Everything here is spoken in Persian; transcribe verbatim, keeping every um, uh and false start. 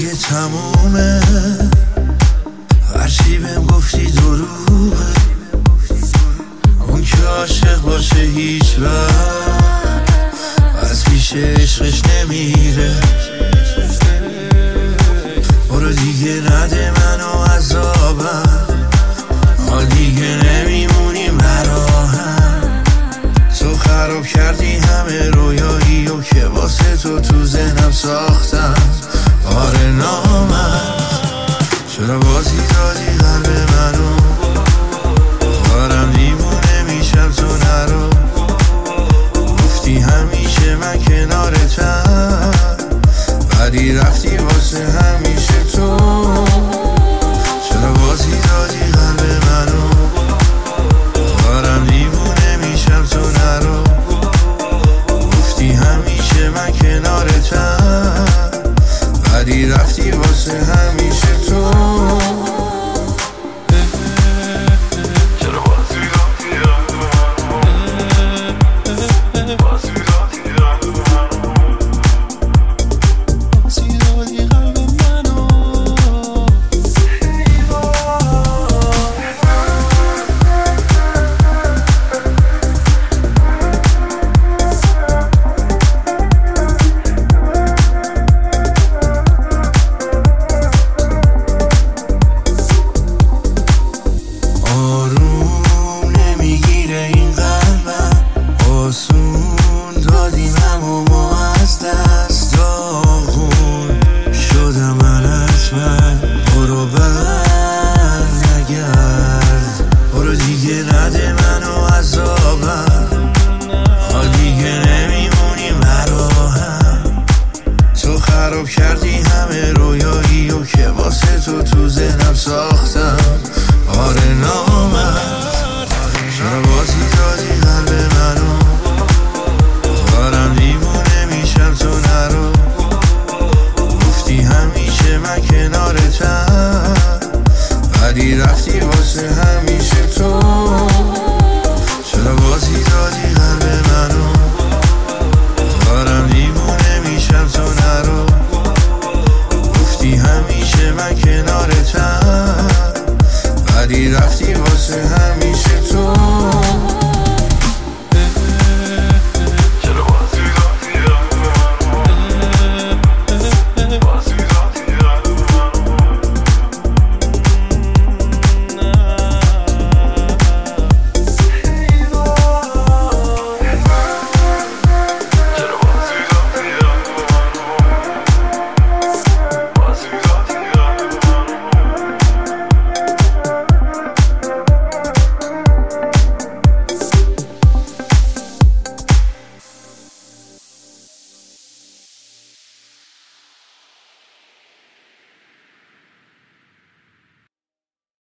دیگه تمومه، هرچی بهم گفتی دروغه. اون که عاشق باشه هیچ وقت از پیش عشقش نمیره. برو دیگه نده منو عذابم، ما دیگه نمیمونیم براهم. تو خراب کردی همه رویایی و که واسه تو تو ذهنم ساختم. آره نامرد، چرا بازی دادی قلب منو؟ دارم دیوونه میشم تو نرو. گفتی همیشه من کنارتم، ولی رفتی واسه همیشه تو. چرا بازی دادی قلب منو؟ دارم دیوونه میشم تو نرو. گفتی همیشه من کنارتم، ولی رفتی واسه همیشه تو. خراب کردی همه رویایی و که واسه تو تو ذهنم ساختم. آره نامرد، چرا بازی